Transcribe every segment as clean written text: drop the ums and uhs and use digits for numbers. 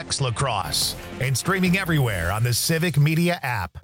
Ducks lacrosse, and streaming everywhere on the Civic Media app.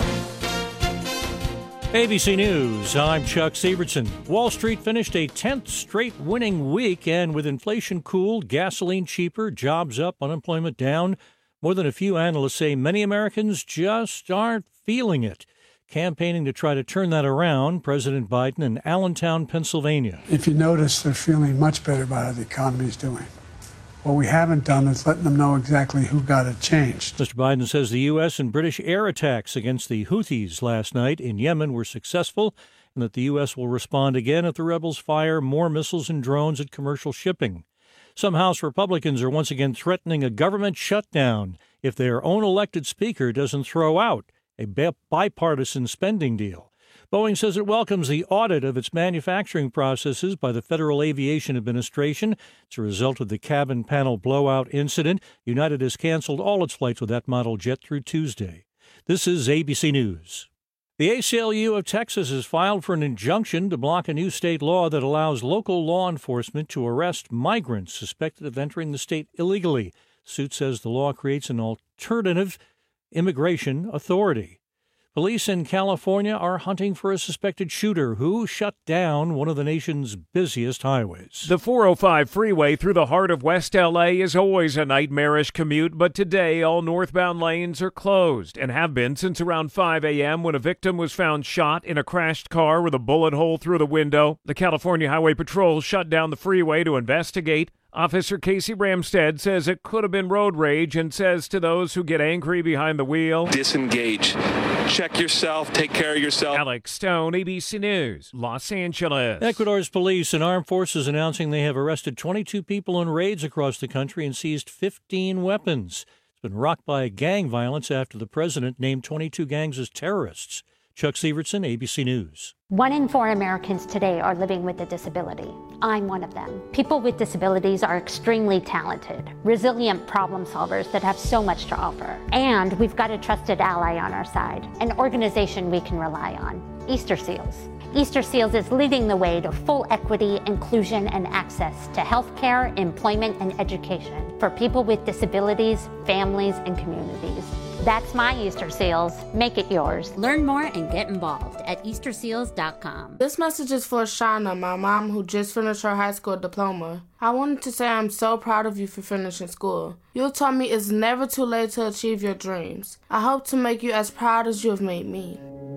ABC News, I'm Chuck Sievertson. Wall Street finished a 10th straight winning week, and with inflation cooled, gasoline cheaper, jobs up, unemployment down, more than a few analysts say many Americans just aren't feeling it. Campaigning to try to turn that around, President Biden in Allentown, Pennsylvania. If you notice, they're feeling much better about how the economy is doing. What we haven't done is letting them know exactly who got it changed. Mr. Biden says the U.S. and British air attacks against the Houthis last night in Yemen were successful, and that the U.S. will respond again if the rebels fire more missiles and drones at commercial shipping. Some House Republicans are once again threatening a government shutdown if their own elected speaker doesn't throw out a bipartisan spending deal. Boeing says it welcomes the audit of its manufacturing processes by the Federal Aviation Administration. As a result of the cabin panel blowout incident, United has canceled all its flights with that model jet through Tuesday. This is ABC News. The ACLU of Texas has filed for an injunction to block a new state law that allows local law enforcement to arrest migrants suspected of entering the state illegally. The suit says the law creates an alternative immigration authority. Police in California are hunting for a suspected shooter who shut down one of the nation's busiest highways. The 405 freeway through the heart of West L.A. is always a nightmarish commute, but today all northbound lanes are closed and have been since around 5 a.m. when a victim was found shot in a crashed car with a bullet hole through the window. The California Highway Patrol shut down the freeway to investigate. Officer Casey Ramstead says it could have been road rage and says to those who get angry behind the wheel, disengage. Check yourself. Take care of yourself. Alex Stone, ABC News, Los Angeles. Ecuador's police and armed forces announcing they have arrested 22 people in raids across the country and seized 15 weapons. It's been rocked by gang violence after the president named 22 gangs as terrorists. Chuck Sievertson, ABC News. 1 in 4 Americans today are living with a disability. I'm one of them. People with disabilities are extremely talented, resilient problem solvers that have so much to offer. And we've got a trusted ally on our side, an organization we can rely on, Easter Seals. Easter Seals is leading the way to full equity, inclusion, and access to health care, employment, and education for people with disabilities, families, and communities. That's my Easter Seals. Make it yours. Learn more and get involved at easterseals.com. This message is for Shauna, my mom, who just finished her high school diploma. I wanted to say I'm so proud of you for finishing school. You taught me it's never too late to achieve your dreams. I hope to make you as proud as you have made me.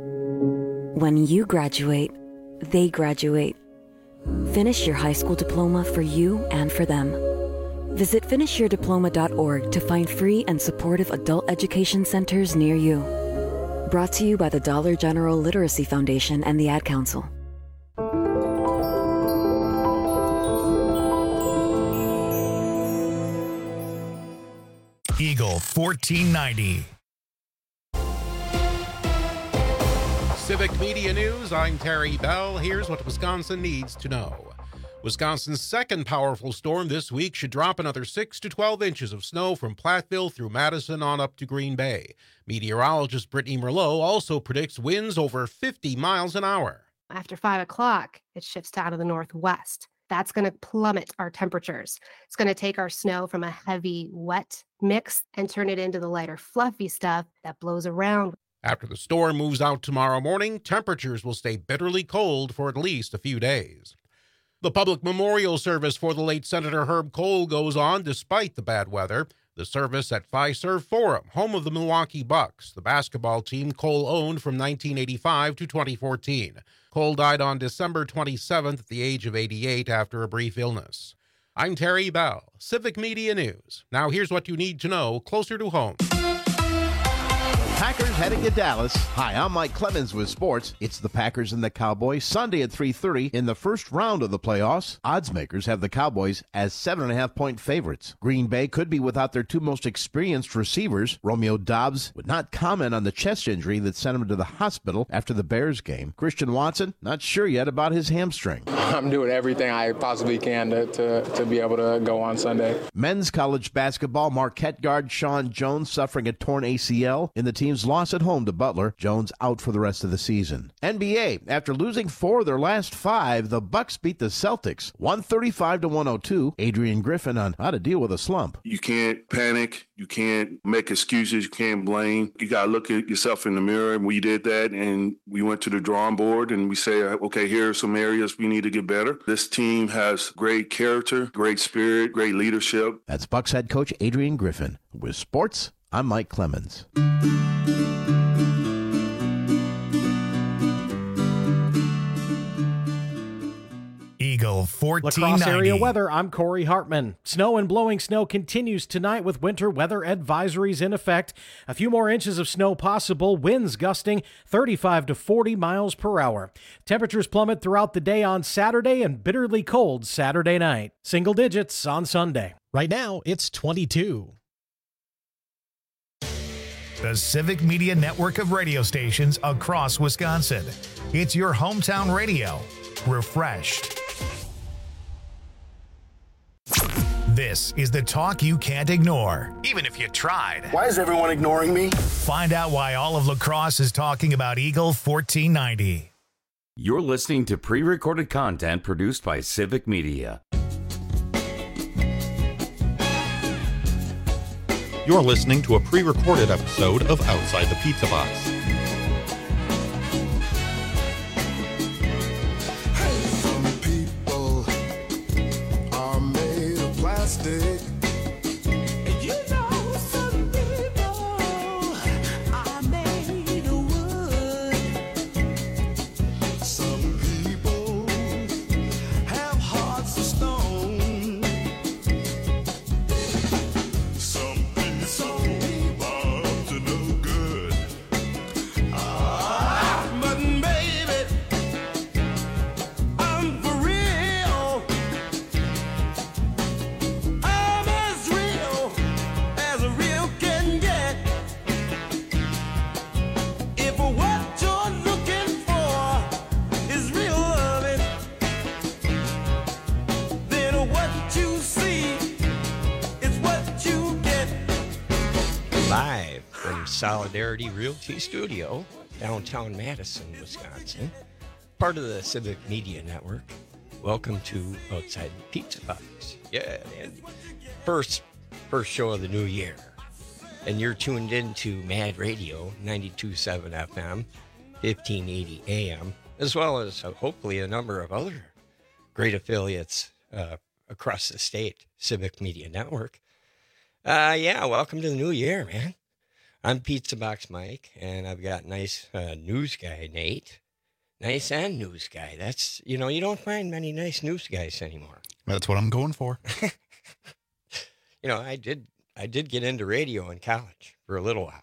When you graduate, they graduate. Finish your high school diploma for you and for them. Visit finishyourdiploma.org to find free and supportive adult education centers near you. Brought to you by the Dollar General Literacy Foundation and the Ad Council. Eagle 1490. Civic Media News, I'm Terry Bell. Here's what Wisconsin needs to know. Wisconsin's second powerful storm this week should drop another 6 to 12 inches of snow from Platteville through Madison on up to Green Bay. Meteorologist Brittany Merlot also predicts winds over 50 miles an hour. After 5 o'clock, it shifts out of the northwest. That's going to plummet our temperatures. It's going to take our snow from a heavy, wet mix and turn it into the lighter, fluffy stuff that blows around. After the storm moves out tomorrow morning, temperatures will stay bitterly cold for at least a few days. The public memorial service for the late Senator Herb Kohl goes on despite the bad weather. The service at Fiserv Forum, home of the Milwaukee Bucks, the basketball team Kohl owned from 1985 to 2014. Kohl died on December 27th at the age of 88 after a brief illness. I'm Terry Bell, Civic Media News. Now here's what you need to know closer to home. Packers heading to Dallas. Hi, I'm Mike Clemens with sports. It's the Packers and the Cowboys Sunday at 3:30 in the first round of the playoffs. Odds makers have the Cowboys as 7.5-point favorites. Green Bay could be without their two most experienced receivers. Romeo Doubs would not comment on the chest injury that sent him to the hospital after the Bears game. Christian Watson, not sure yet about his hamstring. I'm doing everything I possibly can to be able to go on Sunday. Men's college basketball, Marquette guard Sean Jones suffering a torn ACL in the team team's loss at home to Butler. Jones out for the rest of the season. NBA, after losing 4 of their last 5, the Bucks beat the Celtics 135-102. Adrian Griffin on how to deal with a slump. You can't panic. You can't make excuses. You can't blame. You got to look at yourself in the mirror. And we did that, and we went to the drawing board, and we say, okay, here are some areas we need to get better. This team has great character, great spirit, great leadership. That's Bucks head coach Adrian Griffin. With sports, I'm Mike Clemens. Eagle 1490. Lacrosse area weather, I'm Corey Hartman. Snow and blowing snow continues tonight with winter weather advisories in effect. A few more inches of snow possible, winds gusting 35 to 40 miles per hour. Temperatures plummet throughout the day on Saturday and bitterly cold Saturday night. Single digits on Sunday. Right now, it's 22. The Civic Media network of radio stations across Wisconsin. It's your hometown radio. Refreshed. This is the talk you can't ignore, even if you tried. Why is everyone ignoring me? Find out why all of lacrosse is talking about Eagle 1490. You're listening to pre-recorded content produced by Civic Media. You're listening to a pre-recorded episode of Outside the Pizza Box. Some people are made of plastic. You know, some people are made of wood. Some people have hearts of stone. Some people are up to no good. But baby, I'm for real. I'm as real as a real can get. If what you're looking for is real loving, then what you see is what you get. Live from Solidarity Realty Studio, downtown Madison, Wisconsin, part of the Civic Media Network. Welcome to Outside the Pizza Box. Yeah, and first show of the new year. And you're tuned into Mad Radio, 92.7 FM, 1580 AM, as well as hopefully a number of other great affiliates across the state, Civic Media Network. Welcome to the new year, man. I'm Pizza Box Mike, and I've got nice news guy Nate. Nice and news guy. That's, you don't find many nice news guys anymore. That's what I'm going for. I did get into radio in college for a little while.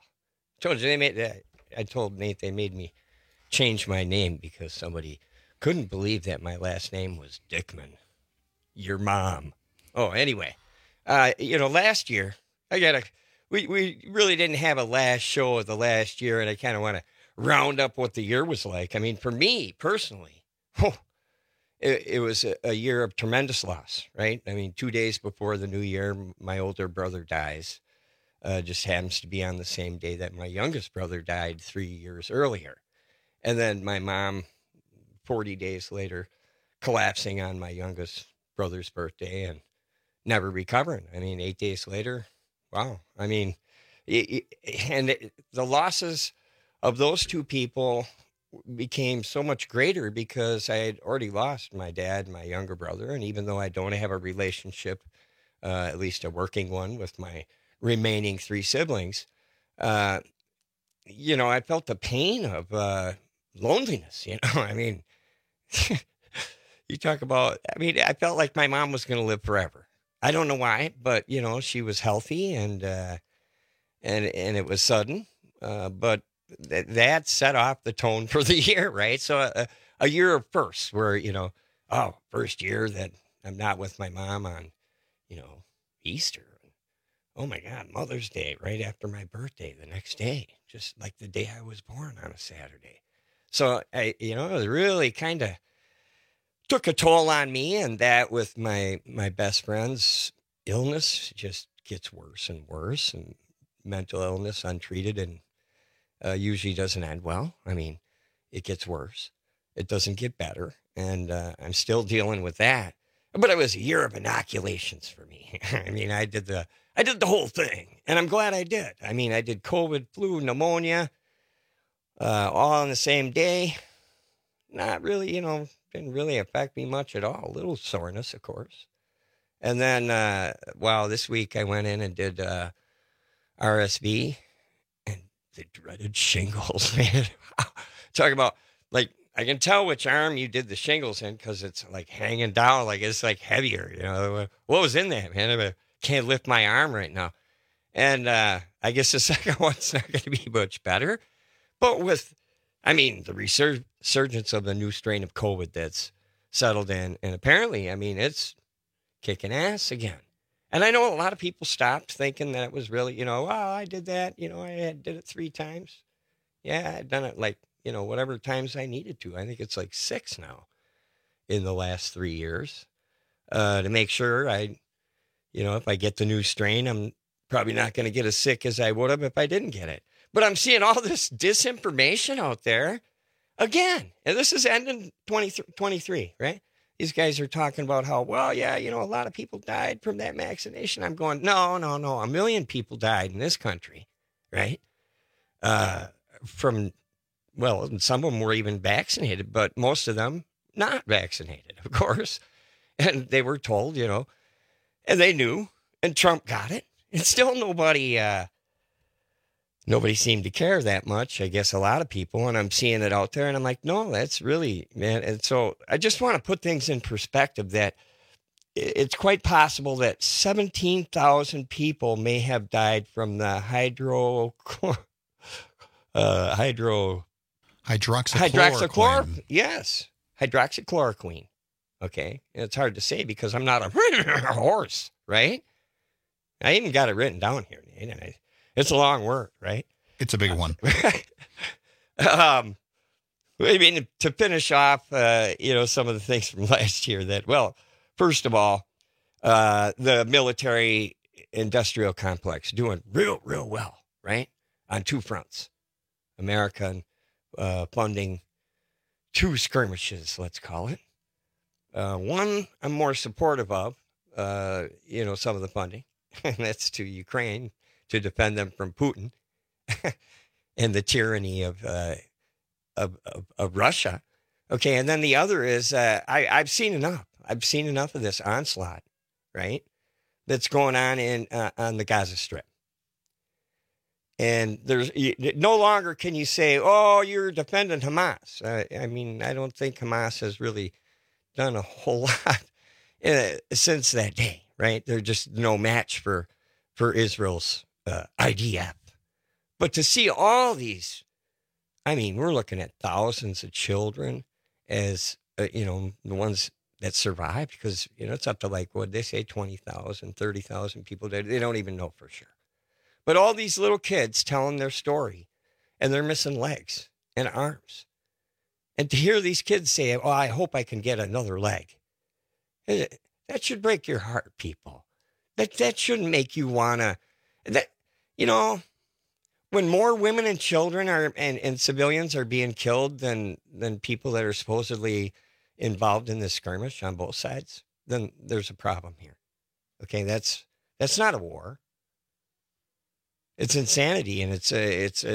I told Nate they made me change my name because somebody couldn't believe that my last name was Dickman. Your mom. Oh, anyway. Last year, we really didn't have a last show of the last year, and I kind of want to round up what the year was like. I mean, for me personally, it was a year of tremendous loss, right? I mean, 2 days before the new year, my older brother dies. Just happens to be on the same day that my youngest brother died 3 years earlier. And then my mom, 40 days later, collapsing on my youngest brother's birthday and never recovering. I mean, 8 days later, wow. I mean, the losses of those two people became so much greater because I had already lost my dad and my younger brother. And even though I don't have a relationship, at least a working one, with my remaining 3 siblings, I felt the pain of loneliness, I mean, you talk about, I felt like my mom was going to live forever. I don't know why, but, she was healthy and it was sudden, but that set off the tone for the year, right? So a year of firsts where, first year that I'm not with my mom on, Easter. Oh my God, Mother's Day, right after my birthday, the next day, just like the day I was born on a Saturday. So it was really kind of took a toll on me, and that with my best friend's illness just gets worse and worse, and mental illness untreated usually doesn't end well. I mean, it gets worse. It doesn't get better. And I'm still dealing with that. But it was a year of inoculations for me. I mean, I did the whole thing, and I'm glad I did. I mean, I did COVID, flu, pneumonia, all on the same day. Not really, didn't really affect me much at all. A little soreness, of course. And then, this week I went in and did RSV and the dreaded shingles, man. Talk about, like, I can tell which arm you did the shingles in because it's, like, hanging down, like, it's, like, heavier, What was in that, man? I can't lift my arm right now. And I guess the second one's not going to be much better. But the resurgence of the new strain of COVID that's settled in, and apparently, it's kicking ass again. And I know a lot of people stopped thinking that it was really, I did that, I did it 3 times. Yeah, I'd done it whatever times I needed to. I think it's like 6 now in the last 3 years to make sure if I get the new strain, I'm probably not going to get as sick as I would have if I didn't get it. But I'm seeing all this disinformation out there again. And this is ending 2023, right? These guys are talking about how, a lot of people died from that vaccination. I'm going, no. 1 million people died in this country, right? Some of them were even vaccinated, but most of them not vaccinated, of course. And they were told, and they knew, and Trump got it. And still nobody seemed to care that much. I guess a lot of people, and I'm seeing it out there, and I'm like, no, that's really, man. And so I just want to put things in perspective that it's quite possible that 17,000 people may have died from the hydroxychloroquine. Yes, hydroxychloroquine. Okay, and it's hard to say because I'm not a horse, right? I even got it written down here. It's a long word, right? It's a big one. To finish off, some of the things from last year first of all, the military industrial complex doing real well, right? On 2 fronts. America funding 2 skirmishes, let's call it. One I'm more supportive of, some of the funding, and that's to Ukraine to defend them from Putin and the tyranny of Russia. Okay, and then the other is I've seen enough. I've seen enough of this onslaught, right? That's going on on the Gaza Strip. And there's no longer can you say, oh, you're defending Hamas. I don't think Hamas has really done a whole lot since that day, right? They're just no match for Israel's IDF. But to see all these, we're looking at thousands of children as, the ones that survived because, it's up to what they say, 20,000, 30,000 people. They don't even know for sure. But all these little kids telling their story and they're missing legs and arms. And to hear these kids say, oh, I hope I can get another leg. That should break your heart, people. That shouldn't make you want to, when more women and children and civilians are being killed than people that are supposedly involved in this skirmish on both sides, then there's a problem here. Okay, that's not a war. It's insanity, and these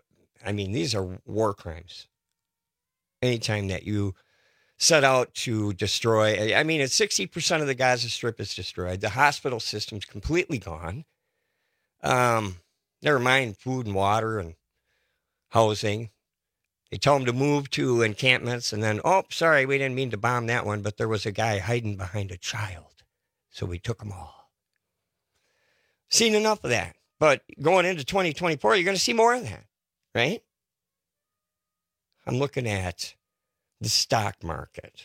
are war crimes. Anytime that you set out to destroy, it's 60% of the Gaza Strip is destroyed. The hospital system's completely gone. Never mind food and water and housing. They tell them to move to encampments, and then, oh, sorry, we didn't mean to bomb that one, but there was a guy hiding behind a child, so we took them all. Seen enough of that. But going into 2024, you're going to see more of that, right? I'm looking at the stock market,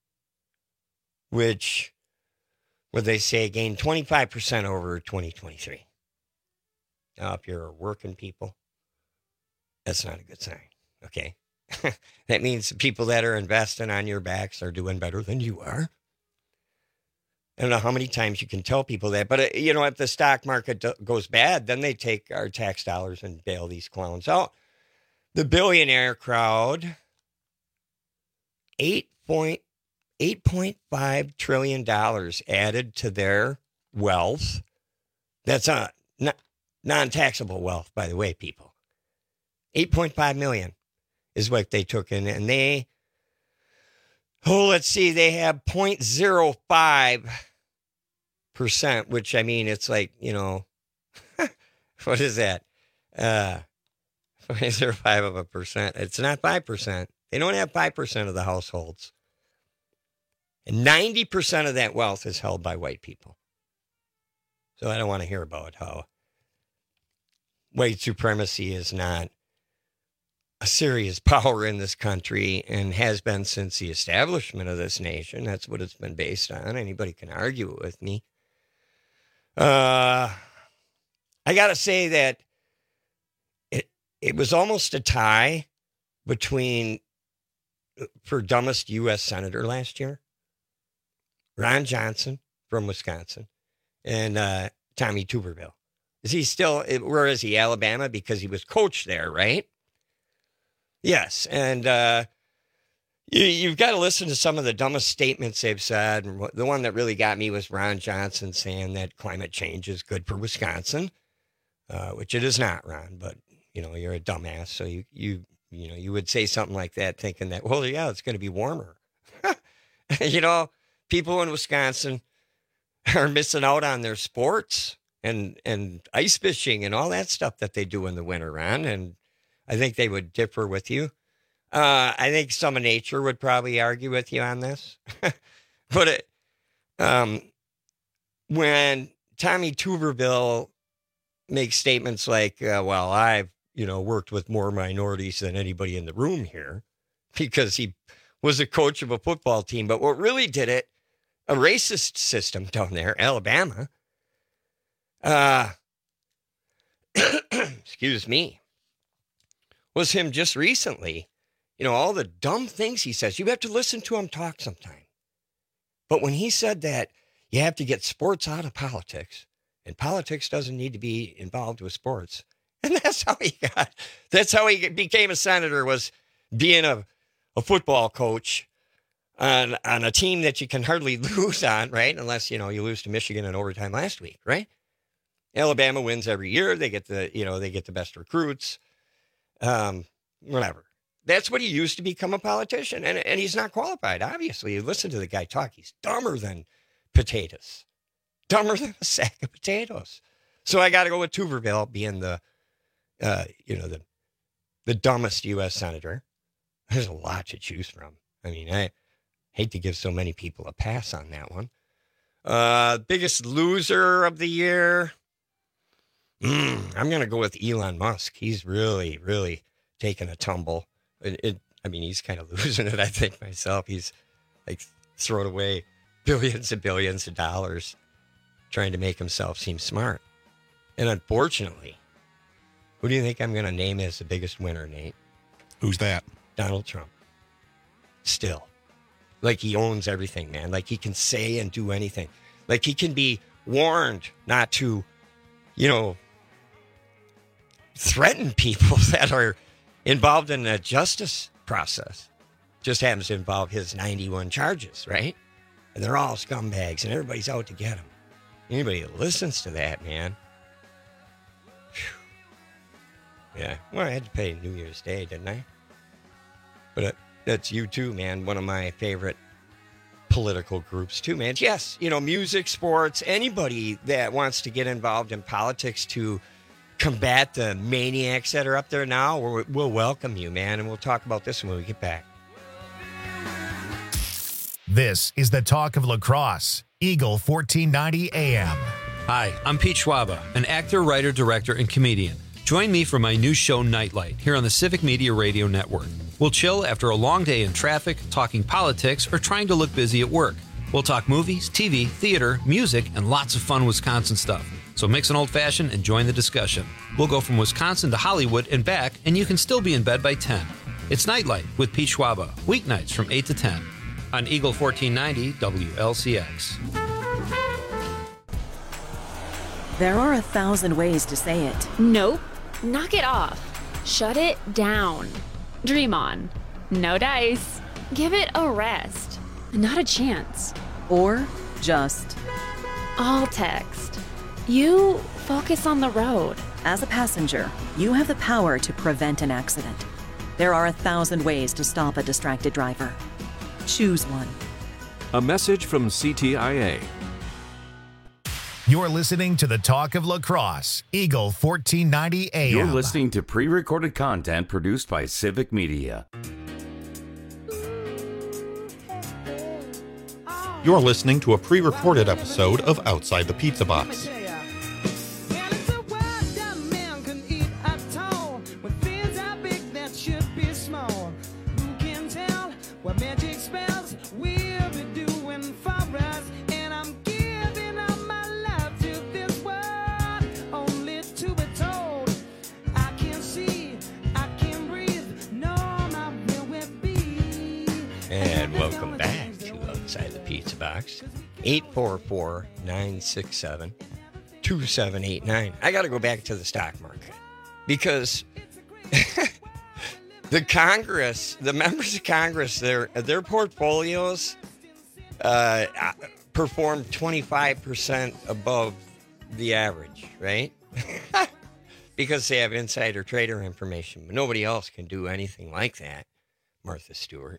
where they say gained 25% over 2023. Now, if you're working people, that's not a good sign, okay? That means the people that are investing on your backs are doing better than you are. I don't know how many times you can tell people that, but if the stock market goes bad, then they take our tax dollars and bail these clowns out. The billionaire crowd, $8.5 trillion added to their wealth. That's non-taxable wealth, by the way, people. 8.5 million is what they took in. And they have 0.05%, which, I mean, it's like, what is that? 0.05%. It's not 5%. They don't have 5% of the households. And 90% of that wealth is held by white people. So I don't want to hear about how white supremacy is not a serious power in this country and has been since the establishment of this nation. That's what it's been based on. Anybody can argue it with me. I got to say that it was almost a tie for dumbest U.S. Senator last year. Ron Johnson from Wisconsin and Tommy Tuberville. Where is he, Alabama? Because he was coached there, right? Yes, and you've got to listen to some of the dumbest statements they've said. And the one that really got me was Ron Johnson saying that climate change is good for Wisconsin, which it is not, Ron. But you're a dumbass, so you would say something like that, thinking that, well, yeah, it's going to be warmer. People in Wisconsin are missing out on their sports and ice fishing and all that stuff that they do in the winter, Ron. And I think they would differ with you. I think some of nature would probably argue with you on this. But when Tommy Tuberville makes statements like, well, I've, worked with more minorities than anybody in the room here because he was a coach of a football team. But what really did it, a racist system down there, Alabama, excuse me, was him just recently. All the dumb things he says, you have to listen to him talk sometime. But when he said that you have to get sports out of politics, and politics doesn't need to be involved with sports, and that's how he became a senator, was being a football coach on a team that you can hardly lose on, right? Unless, you lose to Michigan in overtime last week, right? Alabama wins every year. They get the best recruits, whatever. That's what he used to become a politician. And he's not qualified, obviously. You listen to the guy talk. He's dumber than potatoes. Dumber than a sack of potatoes. So I got to go with Tuberville being the dumbest U.S. senator. There's a lot to choose from. I mean, I hate to give so many people a pass on that one. Biggest loser of the year. I'm going to go with Elon Musk. He's really, really taken a tumble. He's kind of losing it, I think, myself. He's like throwing away billions and billions of dollars trying to make himself seem smart. And unfortunately, who do you think I'm going to name as the biggest winner, Nate? Who's that? Donald Trump. Still. Like he owns everything, man. Like he can say and do anything. Like he can be warned not to, threaten people that are involved in the justice process. Just happens to involve his 91 charges, right? And they're all scumbags and everybody's out to get him. Anybody that listens to that, man. Whew. Yeah. Well, I had to pay New Year's Day, didn't I? But that's you too, man. One of my favorite political groups too, man. Yes, music, sports, anybody that wants to get involved in politics to combat the maniacs that are up there now, we'll welcome you, man. And we'll talk about this when we get back. This is the talk of lacrosse. Eagle 1490 AM. Hi, I'm Pete Schwaba, an actor, writer, director, and comedian. Join me for my new show, Nightlight, here on the Civic Media Radio Network. We'll chill after a long day in traffic, talking politics, or trying to look busy at work. We'll talk movies, TV, theater, music, and lots of fun Wisconsin stuff. So mix an old-fashioned and join the discussion. We'll go from Wisconsin to Hollywood and back, and you can still be in bed by 10. It's Nightlight with Pete Schwaba, weeknights from 8 to 10 on Eagle 1490 WLCX. There are 1,000 ways to say it. Nope. Knock it off. Shut it down. Dream on. No dice. Give it a rest. Not a chance. Or just all text. You focus on the road. As a passenger, you have the power to prevent an accident. There are 1,000 ways to stop a distracted driver. Choose one. A message from CTIA. You're listening to the Talk of La Crosse, Eagle 1490 AM. You're listening to pre-recorded content produced by Civic Media. You're listening to a pre-recorded episode of Outside the Pizza Box. And welcome back to Outside the Pizza Box. 844-967-2789. I got to go back to the stock market because the Congress, the members of Congress, their portfolios performed 25% above the average, right? Because they have insider trader information. But nobody else can do anything like that, Martha Stewart.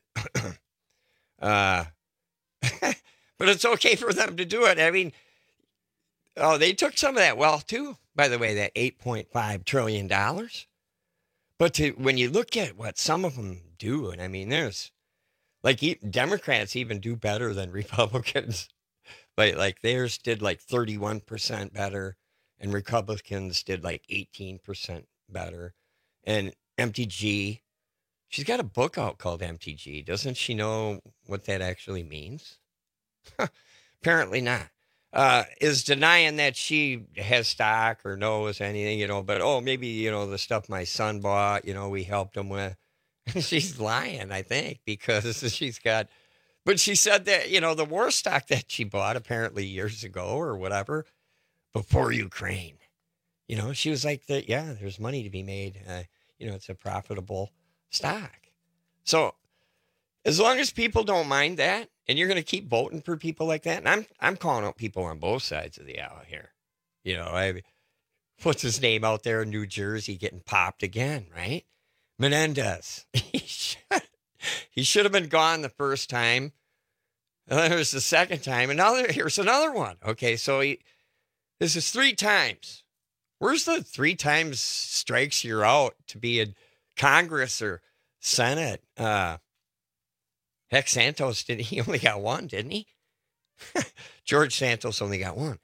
But it's okay for them to do it. I mean, they took some of that wealth too, by the way, that $8.5 trillion. But when you look at what some of them do, and I mean, there's like Democrats even do better than Republicans. Like theirs did like 31% better, and Republicans did like 18% better. And MTG, she's got a book out called MTG. Doesn't she know what that actually means? Apparently not. Is denying that she has stock or knows anything, but, maybe, the stuff my son bought, we helped him with. She's lying, I think, because but she said that, the war stock that she bought apparently years ago or whatever, before Ukraine, she was like, there's money to be made. It's a profitable stock. So as long as people don't mind that, and you're going to keep voting for people like that, and I'm calling out people on both sides of the aisle here. What's his name out there in New Jersey getting popped again, right? Menendez. He should have been gone the first time. And then there's the second time. And now here's another one. Okay, so this is 3 times. Where's the 3 times strikes you're out to be in Congress or Senate? Heck, Santos, he only got 1, didn't he? George Santos only got 1.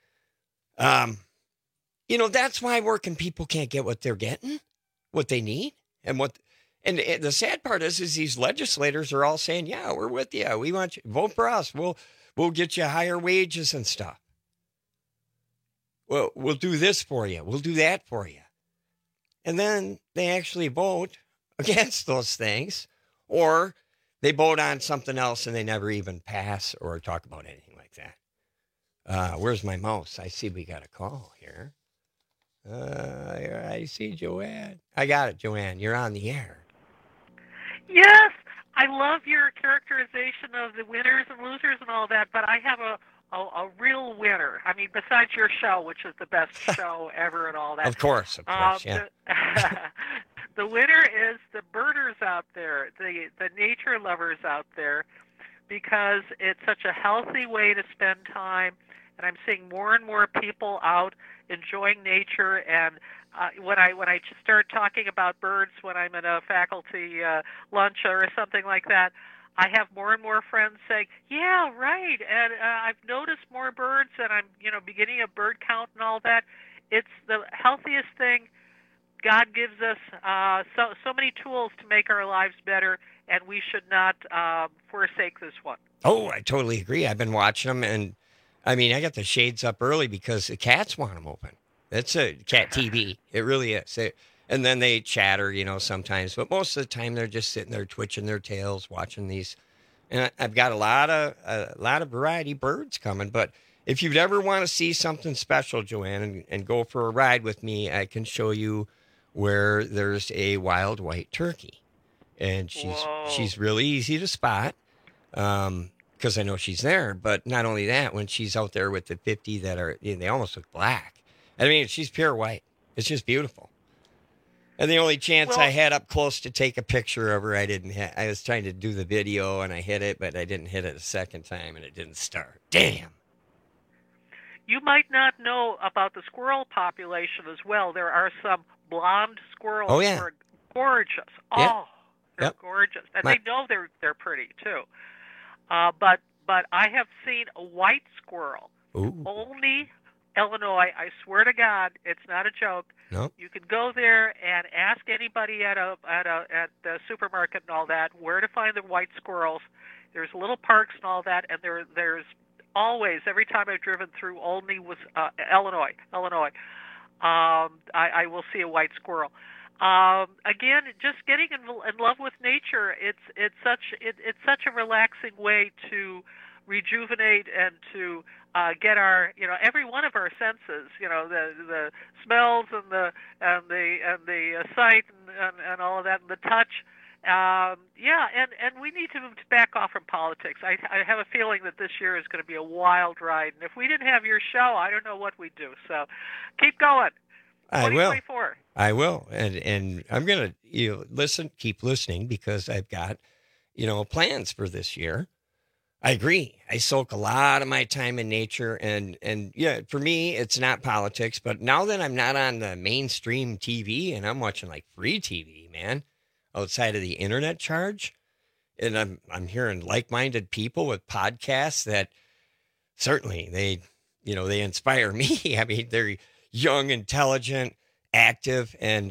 That's why working people can't get what they're getting, what they need, and the sad part is these legislators are all saying, yeah, we're with you. We want you vote for us. We'll get you higher wages and stuff. Well, we'll do this for you. We'll do that for you. And then they actually vote against those things, or they vote on something else and they never even pass or talk about anything like that. Where's my mouse? I see we got a call here. I see Joanne. I got it, Joanne. You're on the air. Yes, I love your characterization of the winners and losers and all that, but I have a real winner. I mean, besides your show, which is the best show ever and all that. Of course, yeah. The winner is the birders out there, the nature lovers out there, because it's such a healthy way to spend time, and I'm seeing more and more people out enjoying nature. And when I just start talking about birds when I'm at a faculty lunch or something like that, I have more and more friends saying, yeah, right, and I've noticed more birds, and I'm beginning a bird count and all that. It's the healthiest thing. God gives us so many tools to make our lives better, and we should not forsake this one. Oh, I totally agree. I've been watching them, and I mean, I got the shades up early because the cats want them open. That's a cat TV. It really is. And then they chatter, sometimes, but most of the time they're just sitting there twitching their tails, watching these. And I've got a lot of variety birds coming, but if you'd ever want to see something special, Joanne, and go for a ride with me, I can show you where there's a wild white turkey. And she's really easy to spot because I know she's there. But not only that, when she's out there with the 50 that are, they almost look black. I mean, she's pure white. It's just beautiful. And the only chance I had up close to take a picture of her, I didn't hit. I was trying to do the video and I hit it, but I didn't hit it a second time and it didn't start. Damn. You might not know about the squirrel population as well. There are some blonde squirrels who are gorgeous. Yeah. Oh, they're gorgeous. And they know they're pretty too. But I have seen a white squirrel. Ooh. Only Illinois. I swear to God, it's not a joke. Nope. You can go there and ask anybody at the supermarket and all that where to find the white squirrels. There's little parks and all that, and there's always, every time I've driven through Olney, Illinois, I will see a white squirrel. Again, just getting in love with nature. It's such a relaxing way to rejuvenate and to get our, every one of our senses, the smells and the sight and all of that, and the touch. And we need to back off from politics. I have a feeling that this year is going to be a wild ride, and if we didn't have your show, I don't know what we'd do. So keep going. I will, and I'm going to keep listening, because I've got plans for this year. I agree. I soak a lot of my time in nature, and yeah, for me, it's not politics. But now that I'm not on the mainstream TV and I'm watching like free TV, man, outside of the internet charge, and I'm hearing like-minded people with podcasts that certainly they inspire me. I mean, they're young, intelligent, active, and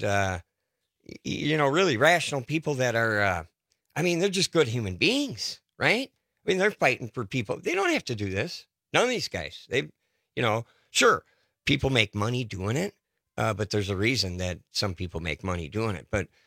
really rational people that are. They're just good human beings, right? I mean, they're fighting for people. They don't have to do this. None of these guys. Sure, people make money doing it, but there's a reason that some people make money doing it. But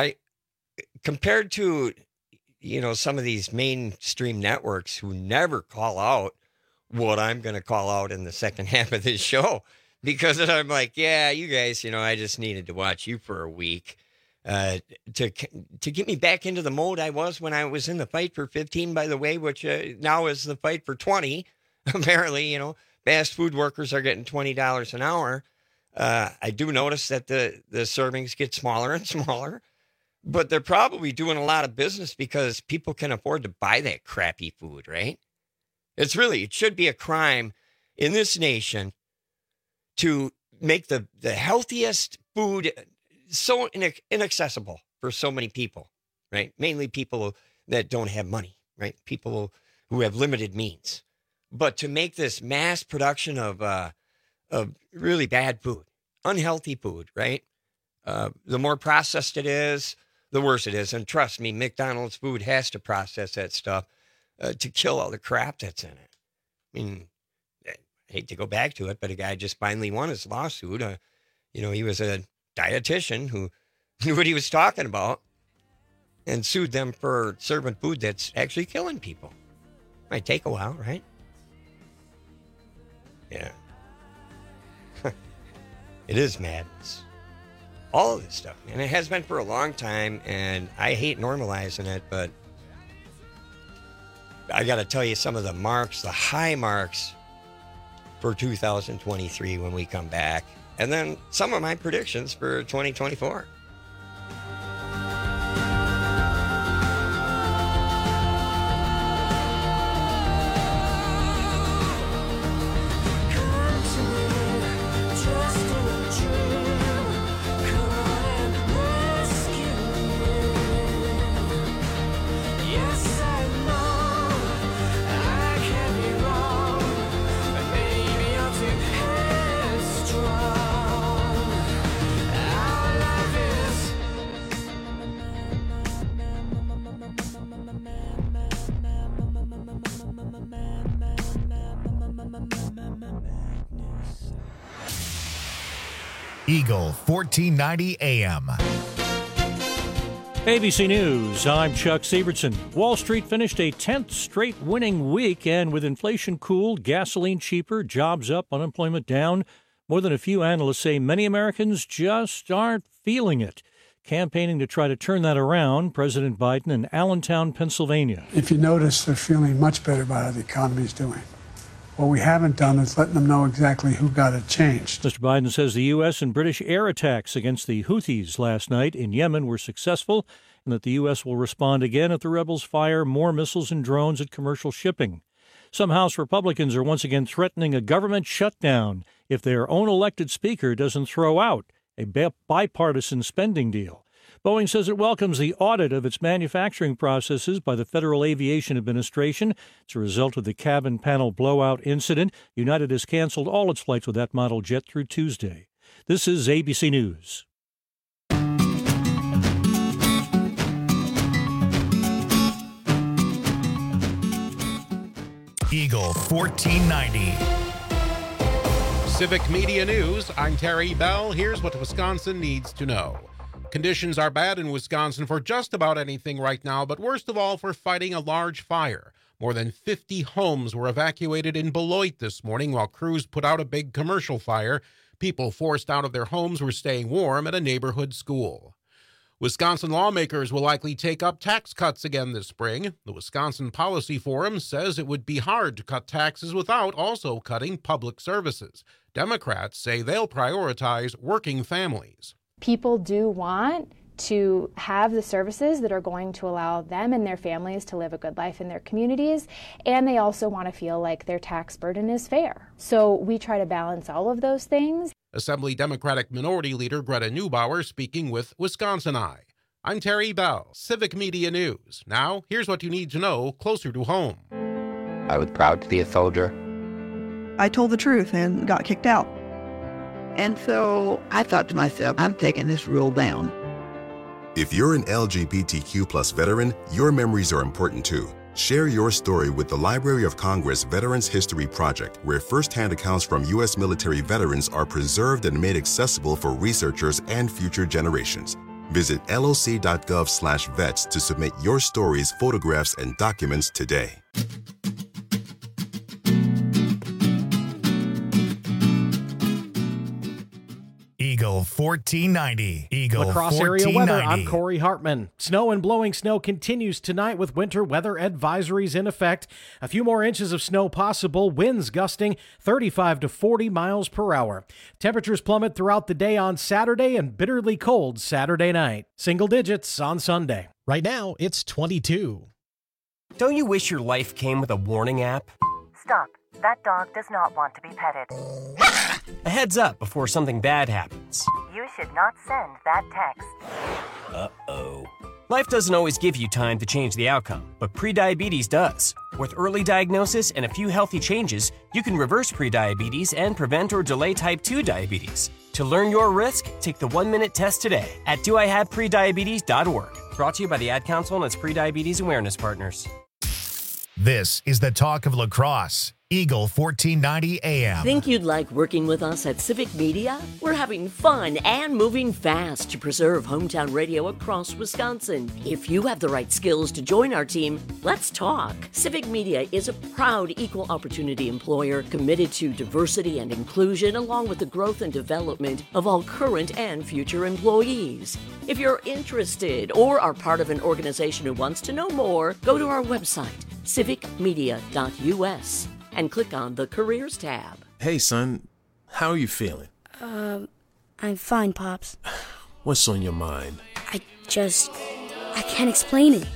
compared to, some of these mainstream networks who never call out what I'm going to call out in the second half of this show, because I'm like, yeah, you guys, I just needed to watch you for a week. To get me back into the mode I was when I was in the fight for 15, by the way, which now is the fight for 20. Apparently, fast food workers are getting $20 an hour. I do notice that the servings get smaller and smaller, but they're probably doing a lot of business because people can afford to buy that crappy food, right? It should be a crime in this nation to make the healthiest food so inaccessible for so many people, right? Mainly people that don't have money, right? People who have limited means. But to make this mass production of really bad food, unhealthy food, right? The more processed it is, the worse it is. And trust me, McDonald's food has to process that stuff to kill all the crap that's in it. I mean, I hate to go back to it, but a guy just finally won his lawsuit. He was a dietitian who knew what he was talking about and sued them for serving food that's actually killing people. Might take a while, right? Yeah. It is madness. All of this stuff, man. It has been for a long time, and I hate normalizing it, but I got to tell you some of the marks, the high marks for 2023 when we come back. And then some of my predictions for 2024. Eagle 1490 AM. ABC News, I'm Chuck Sievertson. Wall Street finished a 10th straight winning week, and with inflation cooled, gasoline cheaper, jobs up, unemployment down, More than a few analysts say many Americans just aren't feeling it. Campaigning to try to turn that around, President Biden in Allentown, Pennsylvania. If you notice, they're feeling much better about how the economy's doing. What we haven't done is letting them know exactly who got it changed. Mr. Biden says the U.S. and British air attacks against the Houthis last night in Yemen were successful and that the U.S. will respond again if the rebels fire more missiles and drones at commercial shipping. Some House Republicans are once again threatening a government shutdown if their own elected speaker doesn't throw out a bipartisan spending deal. Boeing says it welcomes the audit of its manufacturing processes by the Federal Aviation Administration. It's a result of the cabin panel blowout incident. United has canceled all its flights with that model jet through Tuesday. This is ABC News. Eagle 1490. Civic Media News, I'm Terry Bell. Here's what Wisconsin needs to know. Conditions are bad in Wisconsin for just about anything right now, but worst of all for fighting a large fire. More than 50 homes were evacuated in Beloit this morning while crews put out a big commercial fire. People forced out of their homes were staying warm at a neighborhood school. Wisconsin lawmakers will likely take up tax cuts again this spring. The Wisconsin Policy Forum says it would be hard to cut taxes without also cutting public services. Democrats say they'll prioritize working families. People do want to have the services that are going to allow them and their families to live a good life in their communities, and they also want to feel like their tax burden is fair. So we try to balance all of those things. Assembly Democratic Minority Leader Greta Neubauer speaking with Wisconsin Eye. I'm Terry Bell, Civic Media News. Now, here's what you need to know closer to home. I was proud to be a soldier. I told the truth and got kicked out. And so I thought to myself, I'm taking this rule down. If you're an LGBTQ+ veteran, your memories are important too. Share your story with the Library of Congress Veterans History Project, where firsthand accounts from U.S. military veterans are preserved and made accessible for researchers and future generations. Visit loc.gov/vets to submit your stories, photographs, and documents today. Eagle 1490. Eagle Lacrosse 1490. area weather. I'm Corey Hartman. Snow and blowing snow continues tonight with winter weather advisories in effect. A few more inches of snow possible. Winds gusting 35 to 40 miles per hour. Temperatures plummet throughout the day on Saturday and bitterly cold Saturday night. Single digits on Sunday. Right now, it's 22. Don't you wish your life came with a warning app? Stop. That dog does not want to be petted. A heads up before something bad happens. You should not send that text. Uh-oh. Life doesn't always give you time to change the outcome, but prediabetes does. With early diagnosis and a few healthy changes, you can reverse prediabetes and prevent or delay type 2 diabetes. To learn your risk, take the 1-minute test today at doihaveprediabetes.org. Brought to you by the Ad Council and its prediabetes awareness partners. This is the talk of lacrosse. Eagle 1490 AM. Think you'd like working with us at Civic Media? We're having fun and moving fast to preserve hometown radio across Wisconsin. If you have the right skills to join our team, let's talk. Civic Media is a proud equal opportunity employer committed to diversity and inclusion along with the growth and development of all current and future employees. If you're interested or are part of an organization who wants to know more, go to our website, civicmedia.us. and click on the Careers tab. Hey, son. How are you feeling? I'm fine, Pops. What's on your mind? I can't explain it.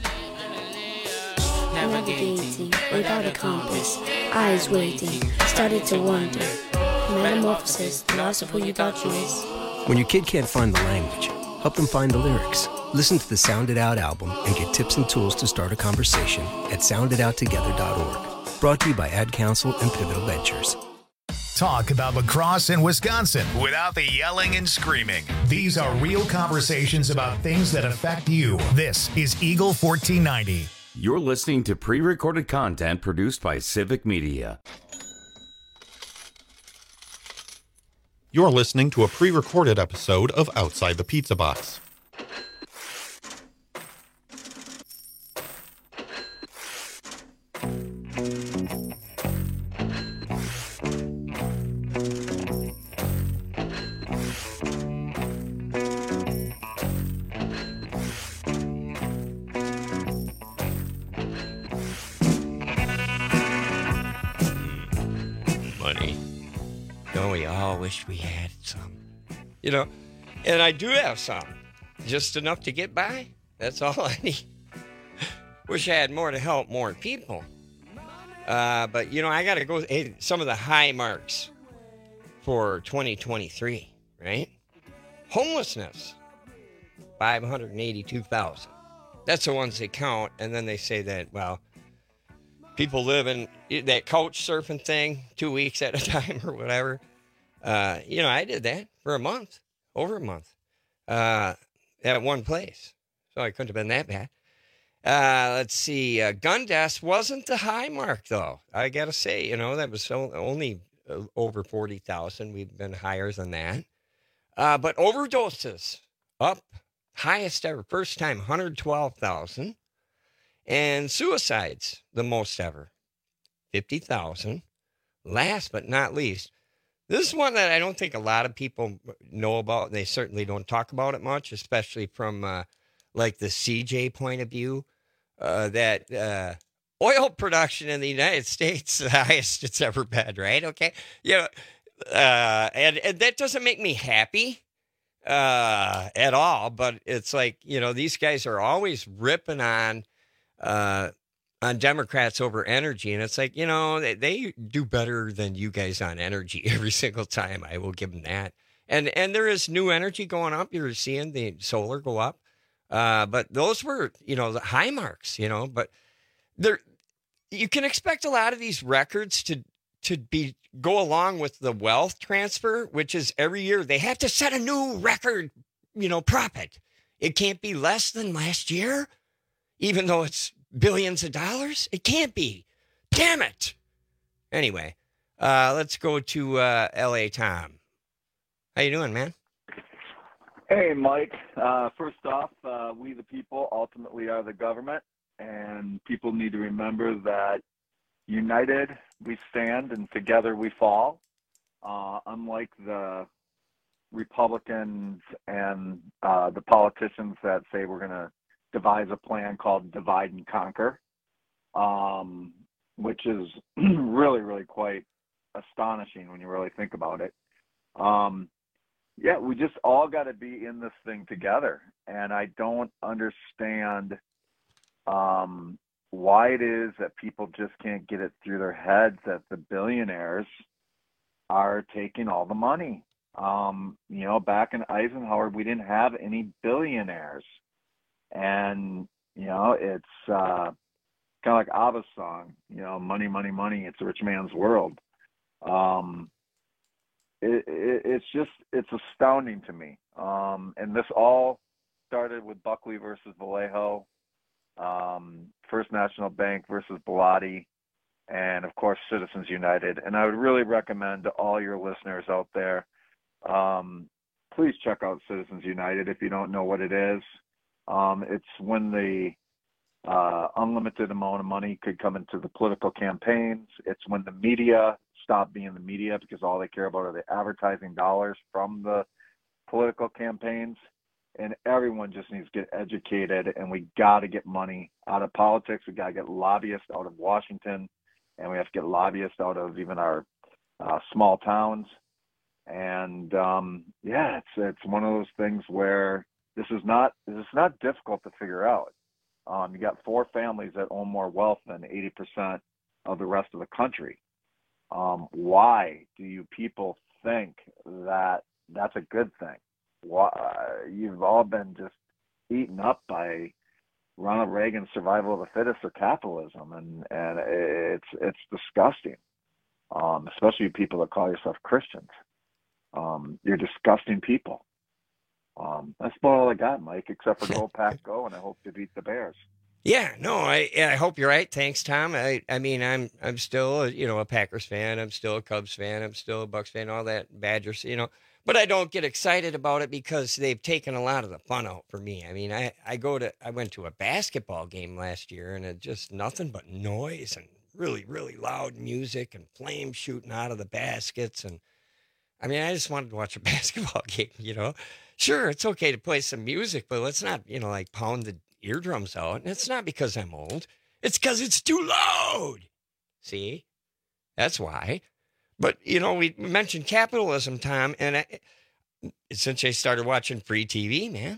Navigating without a compass, eyes waiting, started to wonder. Metamorphosis, the loss of who you thought you was. When your kid can't find the language, help them find the lyrics. Listen to the Sound It Out album and get tips and tools to start a conversation at sounditouttogether.org. Brought to you by Ad Council and Pivotal Ventures. Talk about lacrosse in Wisconsin without the yelling and screaming. These are real conversations about things that affect you. This is Eagle 1490. You're listening to pre-recorded content produced by Civic Media. You're listening to a pre-recorded episode of Outside the Pizza Box. all wish we had some, you know. And I do have some, just enough to get by. That's all I need. Wish I had more to help more people. But, you know, I got to go some of the high marks for 2023, right? Homelessness, 582,000. That's the ones they count. And then they say that, well, people live in that couch surfing thing 2 weeks at a time or whatever. You know, I did that for a month, over a month, at one place. So I couldn't have been that bad. Let's see. Gun deaths wasn't the high mark, though. I got to say, you know, that was only over 40,000. We've been higher than that. But overdoses up, highest ever, first time, 112,000. And suicides, the most ever, 50,000. Last but not least, this is one that I don't think a lot of people know about. They certainly don't talk about it much, especially from like the CJ point of view. That oil production in the United States, the highest it's ever been, right? Okay. Yeah. And that doesn't make me happy at all, but it's like, you know, these guys are always ripping on Democrats over energy. And it's like, you know, they do better than you guys on energy every single time. I will give them that. And there is new energy going up. You're seeing the solar go up. But those were, you know, the high marks, you know, but you can expect a lot of these records to go along with the wealth transfer, which is every year they have to set a new record, you know, profit. It can't be less than last year, even though it's billions of dollars. It can't be. Damn it. Anyway, let's go to L.A. Tom. How you doing, man? Hey, Mike. First off, we the people ultimately are the government, and people need to remember that united we stand and together we fall. Unlike the Republicans and the politicians that say we're going to devise a plan called divide and conquer, which is really, really quite astonishing when you really think about it. Yeah, we just all got to be in this thing together. And I don't understand why it is that people just can't get it through their heads that the billionaires are taking all the money. You know, back in Eisenhower, we didn't have any billionaires. And, you know, it's kind of like ABBA's song, you know, money, money, money, it's a rich man's world. It's astounding to me. And this all started with Buckley versus Vallejo, First National Bank versus Bilotti, and of course, Citizens United. And I would really recommend to all your listeners out there, please check out Citizens United if you don't know what it is. It's when the unlimited amount of money could come into the political campaigns. It's when the media stop being the media because all they care about are the advertising dollars from the political campaigns. And everyone just needs to get educated, and we got to get money out of politics. We got to get lobbyists out of Washington, and we have to get lobbyists out of even our small towns. And yeah, it's one of those things where this is not difficult to figure out. You got 4 families that own more wealth than 80% of the rest of the country. Why do you people think that that's a good thing? Why, you've all been just eaten up by Ronald Reagan's survival of the fittest or capitalism, and it's disgusting. Especially people that call yourself Christians. You're disgusting people. That's about all I got, Mike, except for go Pack Go, and I hope to beat the Bears. Yeah, no, I hope you're right. Thanks, Tom. I mean, I'm still a Packers fan. I'm still a Cubs fan. I'm still a Bucks fan. All that, Badgers, but I don't get excited about it because they've taken a lot of the fun out for me. I mean, I went to a basketball game last year, and it just nothing but noise and really, really loud music and flames shooting out of the baskets. And I mean, I just wanted to watch a basketball game. Sure, it's okay to play some music, but let's not, like pound the eardrums out. And it's not because I'm old. It's because it's too loud. See? That's why. But, you know, we mentioned capitalism, Tom, and since I started watching free TV, man,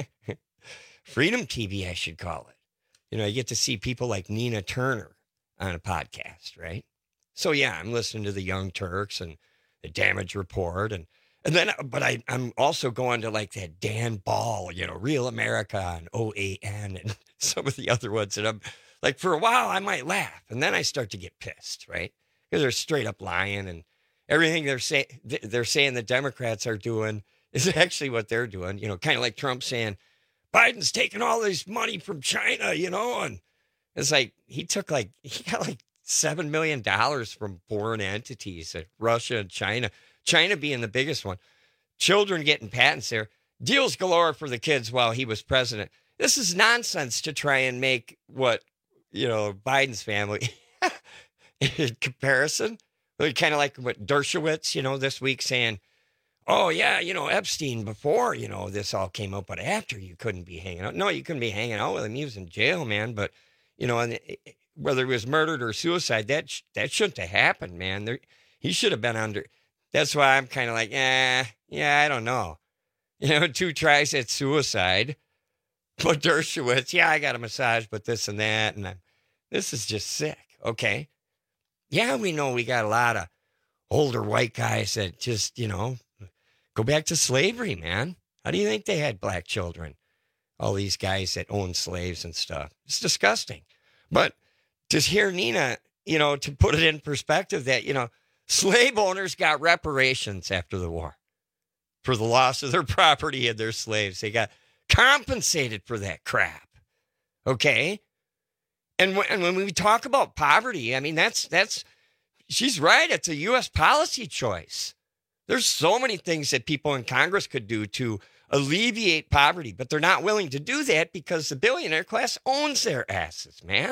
Freedom TV, I should call it. You know, I get to see people like Nina Turner on a podcast, right? So, yeah, I'm listening to the Young Turks and the Damage Report. And then, but I'm also going to like that Dan Ball, you know, Real America and OAN and some of the other ones. And I'm like, for a while, I might laugh. And then I start to get pissed, right? Because they're straight up lying. And everything they're saying the Democrats are doing is actually what they're doing. You know, kind of like Trump saying, Biden's taking all this money from China, you know, and it's like he got like $7 million from foreign entities, Russia and China, China being the biggest one. Children getting patents there, deals galore for the kids while he was president. This is nonsense to try and make what, you know, Biden's family in comparison. Kind of like what Dershowitz, you know, this week saying, oh, yeah, you know, Epstein before, you know, this all came out, but after you couldn't be hanging out. No, you couldn't be hanging out with him. He was in jail, man. But, you know, and whether he was murdered or suicide, that shouldn't have happened, man. He should have been under. That's why I'm kind of like, yeah, I don't know. You know, 2 tries at suicide. But Dershowitz, yeah, I got a massage, but this and that. And this is just sick. Okay. Yeah, we know we got a lot of older white guys that just, you know, go back to slavery, man. How do you think they had black children? All these guys that own slaves and stuff. It's disgusting. But to hear Nina, you know, to put it in perspective that, you know, slave owners got reparations after the war for the loss of their property and their slaves. They got compensated for that crap. Okay? And when we talk about poverty, I mean, that's she's right. It's a U.S. policy choice. There's so many things that people in Congress could do to alleviate poverty, but they're not willing to do that because the billionaire class owns their asses, man.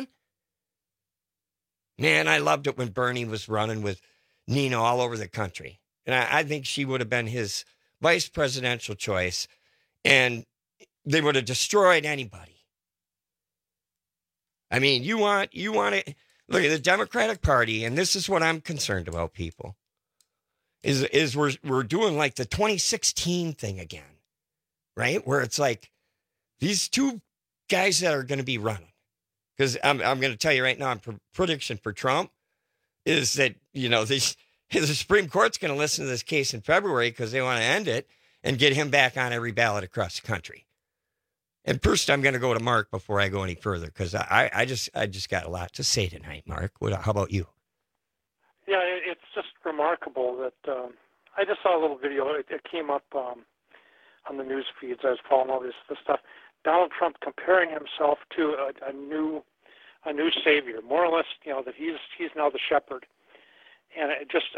Man, I loved it when Bernie was running with Nina all over the country. And I think she would have been his vice presidential choice, and they would have destroyed anybody. I mean, you want to look at the Democratic Party, and this is what I'm concerned about, people. Is we're doing like the 2016 thing again, right? Where it's like these 2 guys that are going to be running. Because I'm going to tell you right now, prediction for Trump is that, you know, the Supreme Court's going to listen to this case in February because they want to end it and get him back on every ballot across the country. And first, I'm going to go to Mark before I go any further because I just got a lot to say tonight, Mark. How about you? Yeah, it's just remarkable that I just saw a little video. It came up on the news feeds. I was following all this stuff. Donald Trump comparing himself to a new savior, more or less, you know, that he's now the shepherd. And I just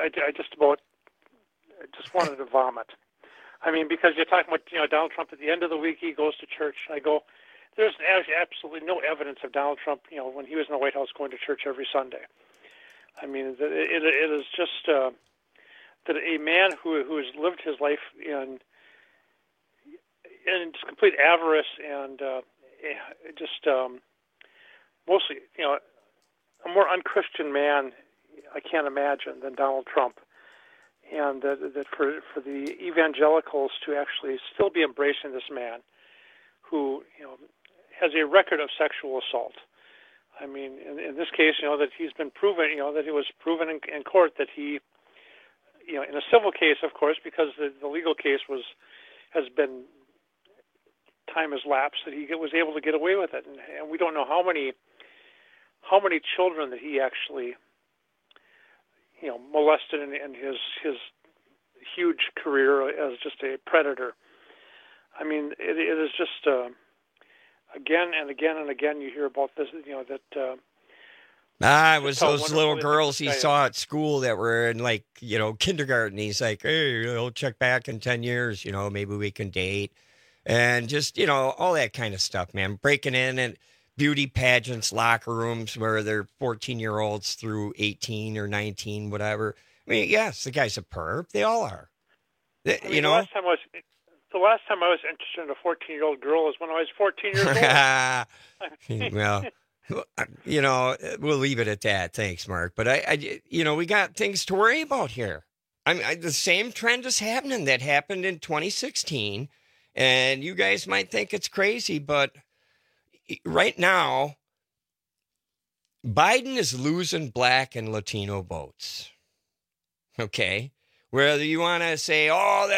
wanted to vomit. I mean, because you're talking about, you know, Donald Trump at the end of the week, he goes to church. I go, there's absolutely no evidence of Donald Trump, you know, when he was in the White House going to church every Sunday. I mean, it is just that a man who has lived his life in just complete avarice and mostly, you know, a more unchristian man I can't imagine than Donald Trump. And that for the evangelicals to actually still be embracing this man who, you know, has a record of sexual assault. I mean, in this case, you know, that he's been proven, you know, that it was proven in court that he, you know, in a civil case, of course, because the legal case has been, time has lapsed, that he was able to get away with it. And we don't know how many children that he actually, you know, molested in his huge career as just a predator. I mean, it is just again and again and again you hear about this, you know, that it was those little girls he saw at school that were in, like, you know, kindergarten. He's like, hey, I'll check back in 10 years, you know, maybe we can date. And just, you know, all that kind of stuff, man. Breaking in and beauty pageants, locker rooms where they're 14-year-olds through 18 or 19, whatever. I mean, yes, the guy's a perp. They all are. You know? The last time I was interested in a 14-year-old girl was when I was 14 years old. Well, You know, we'll leave it at that. Thanks, Mark. But we got things to worry about here. The same trend is happening that happened in 2016. And you guys might think it's crazy, but right now, Biden is losing black and Latino votes. Okay? Whether you want to say,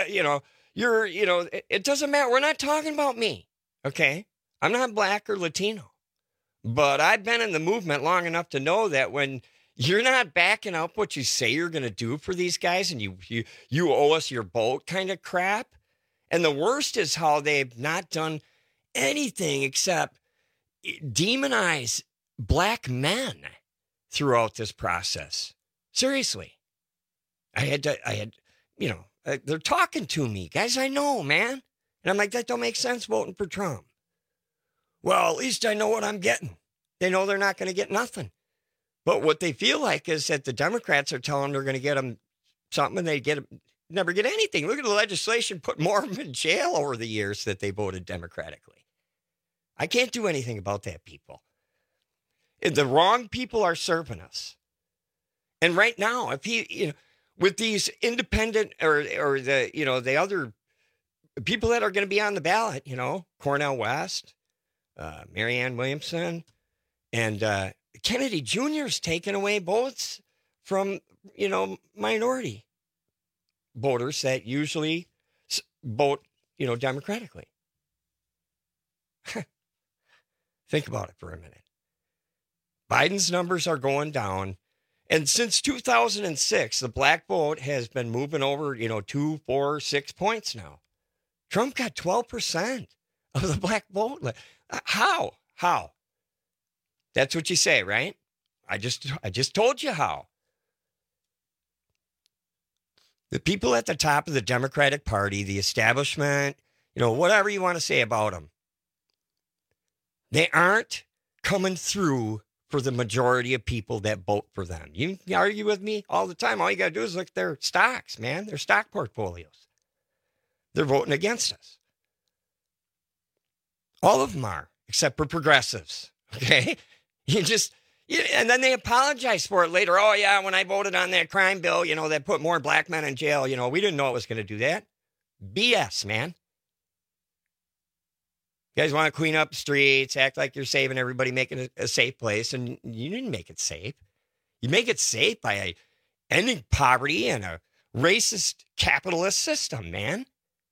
it doesn't matter. We're not talking about me. Okay? I'm not black or Latino. But I've been in the movement long enough to know that when you're not backing up what you say you're going to do for these guys and you owe us your vote kind of crap. And the worst is how they've not done anything except demonize black men throughout this process. Seriously. they're talking to me. Guys, I know, man. And I'm like, that don't make sense voting for Trump. Well, at least I know what I'm getting. They know they're not going to get nothing. But what they feel like is that the Democrats are telling them they're going to get them something and they never get anything. Look at the legislation, put more of them in jail over the years that they voted democratically. I can't do anything about that, people. The wrong people are serving us. And right now, if with these independent or the other people that are going to be on the ballot, Cornel West, Marianne Williamson, and Kennedy Jr. is taking away votes from, minority voters that usually vote, democratically. Think about it for a minute. Biden's numbers are going down. And since 2006, the black vote has been moving over, 2, 4, 6 points now. Trump got 12% of the black vote. How? That's what you say, right? I just told you how. The people at the top of the Democratic Party, the establishment, whatever you want to say about them, they aren't coming through for the majority of people that vote for them. You can argue with me all the time. All you got to do is look at their stocks, man, their stock portfolios. They're voting against us. All of them are, except for progressives, okay? And then they apologize for it later. Oh, yeah, when I voted on that crime bill, that put more black men in jail, we didn't know it was going to do that. BS, man. You guys want to clean up the streets, act like you're saving everybody, making a safe place, and you didn't make it safe. You make it safe by ending poverty and a racist capitalist system, man.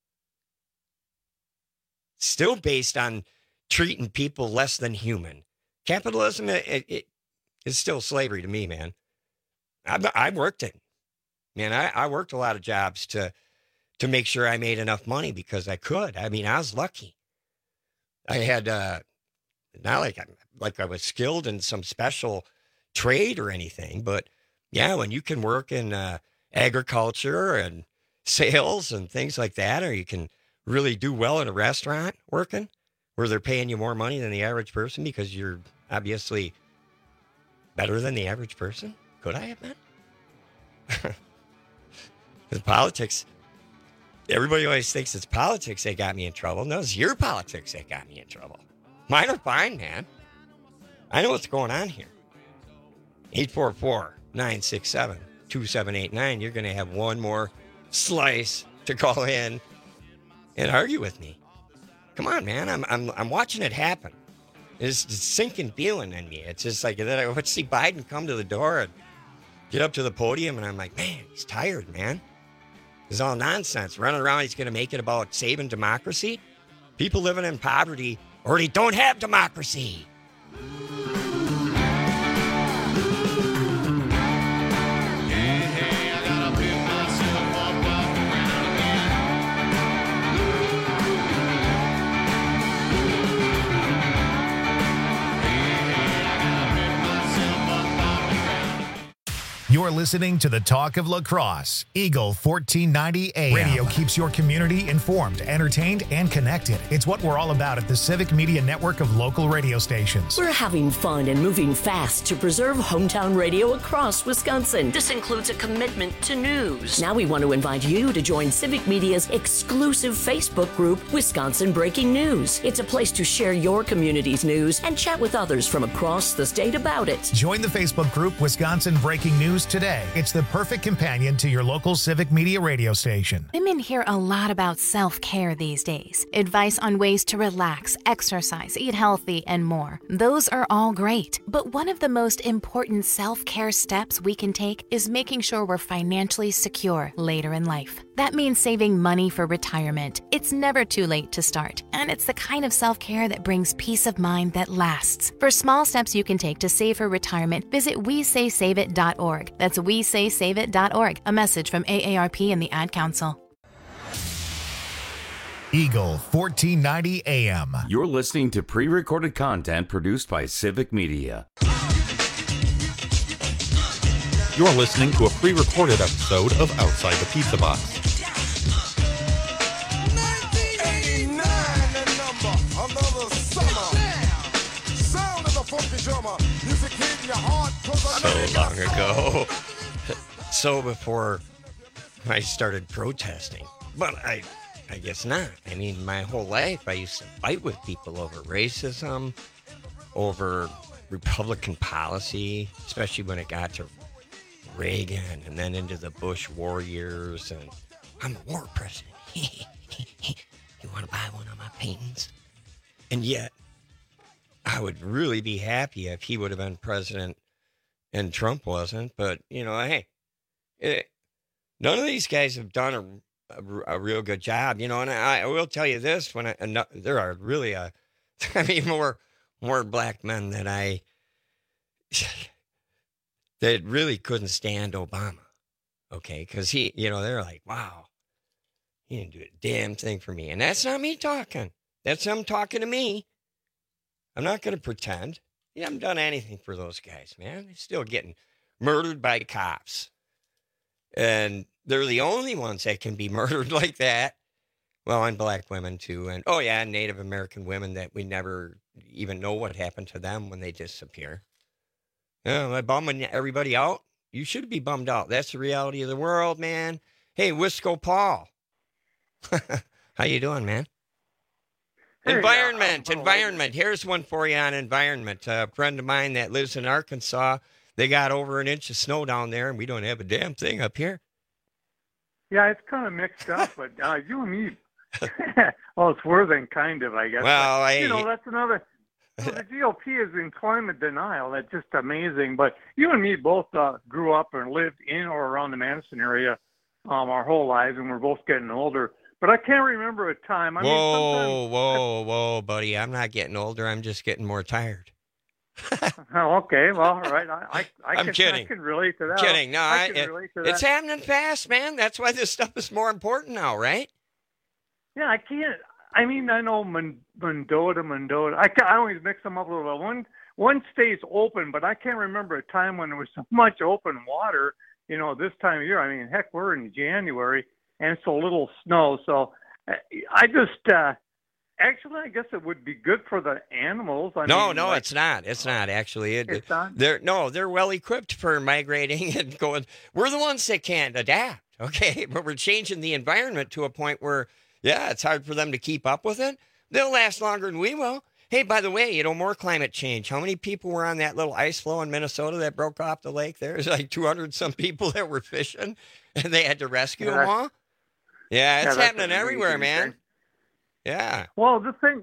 Still based on treating people less than human. Capitalism, it is still slavery to me, man. I worked it. Man, I worked a lot of jobs to make sure I made enough money because I could. I mean, I was lucky. I had, not like I was skilled in some special trade or anything, but yeah, when you can work in agriculture and sales and things like that, or you can really do well in a restaurant working where they're paying you more money than the average person because you're obviously better than the average person. Could I have been? Because politics, everybody always thinks it's politics that got me in trouble. No, it's your politics that got me in trouble. Mine are fine, man. I know what's going on here. 844-967-2789. You're going to have one more slice to call in and argue with me. Come on, man. I'm watching it happen. It's a sinking feeling in me. It's just like, then I would see Biden come to the door and get up to the podium, and I'm like, man, he's tired, man. It's all nonsense. Running around, he's going to make it about saving democracy. People living in poverty already don't have democracy. You're listening to the Talk of Lacrosse, Eagle 1490 AM. Radio keeps your community informed, entertained, and connected. It's what we're all about at the Civic Media Network of local radio stations. We're having fun and moving fast to preserve hometown radio across Wisconsin. This includes a commitment to news. Now we want to invite you to join Civic Media's exclusive Facebook group, Wisconsin Breaking News. It's a place to share your community's news and chat with others from across the state about it. Join the Facebook group, Wisconsin Breaking News, today. It's the perfect companion to your local Civic Media radio station. Women hear a lot about self-care these days. Advice on ways to relax, exercise, eat healthy, and more. Those are all great. But one of the most important self-care steps we can take is making sure we're financially secure later in life. That means saving money for retirement. It's never too late to start, and it's the kind of self-care that brings peace of mind that lasts. For small steps you can take to save for retirement, visit WeSaySaveIt.org. That's WeSaySaveIt.org. A message from AARP and the Ad Council. Eagle 1490 AM. You're listening to pre-recorded content produced by Civic Media. You're listening to a pre-recorded episode of Outside the Pizza Box. So long ago. So before I started protesting. But I guess not. I mean, my whole life I used to fight with people over racism, over Republican policy, especially when it got to Reagan and then into the Bush war years. And I'm a war president. You want to buy one of my paintings? And yet, I would really be happy if he would have been president and Trump wasn't. But, you know, hey, none of these guys have done a real good job, you know. And I will tell you this: there are really more black men that really couldn't stand Obama. Okay, because they're like, wow, he didn't do a damn thing for me, and that's not me talking. That's him talking to me. I'm not going to pretend. I haven't done anything for those guys, man. They're still getting murdered by cops. And they're the only ones that can be murdered like that. Well, and black women, too. And, Native American women that we never even know what happened to them when they disappear. Am I bumming everybody out? You should be bummed out. That's the reality of the world, man. Hey, Wisco Paul. How you doing, man? Hey, environment. Here's one for you on environment. A friend of mine that lives in Arkansas, they got over an inch of snow down there, and we don't have a damn thing up here. Yeah, it's kind of mixed up, but you and me, well, it's more than kind of, I guess. Well, but, that's another. The GOP is in climate denial. That's just amazing. But you and me both grew up and lived in or around the Madison area our whole lives, and we're both getting older. But I can't remember a time. Whoa, buddy. I'm not getting older. I'm just getting more tired. Oh, okay. Well, all right. I'm kidding. I can relate to that. Kidding. No, I can relate to that. It's happening fast, man. That's why this stuff is more important now, right? Yeah, I can't. I mean, I know Mendota. I always mix them up a little bit. One stays open, but I can't remember a time when there was so much open water, this time of year. I mean, heck, we're in January. And so little snow. So I just, actually, I guess it would be good for the animals. No, it's not. It's not, actually. It's not? They're well equipped for migrating and going. We're the ones that can't adapt, okay? But we're changing the environment to a point where, it's hard for them to keep up with it. They'll last longer than we will. Hey, by the way, more climate change. How many people were on that little ice floe in Minnesota that broke off the lake? There's like 200 some people that were fishing, and they had to rescue them all. Yeah, it's happening everywhere, man. Yeah. Well, the thing,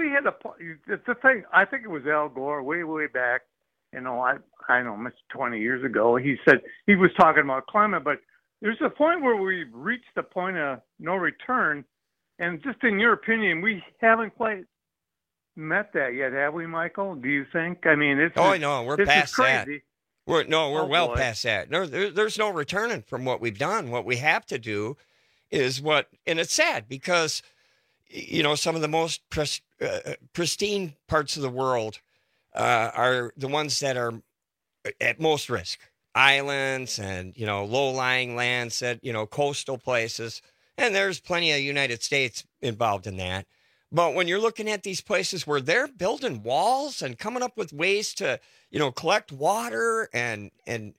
I think it was Al Gore way back, I know, 20 years ago. He said, he was talking about climate, but there's a point where we've reached the point of no return. And just in your opinion, we haven't quite met that yet, have we, Michael? Do you think? I mean, we're past that. We're well boy. Past that. No, there's no returning from what we've done. What we have to do is and it's sad because, some of the most pristine parts of the world are the ones that are at most risk. islands and, low-lying lands that, coastal places. And there's plenty of United States involved in that. But when you're looking at these places where they're building walls and coming up with ways to, collect water and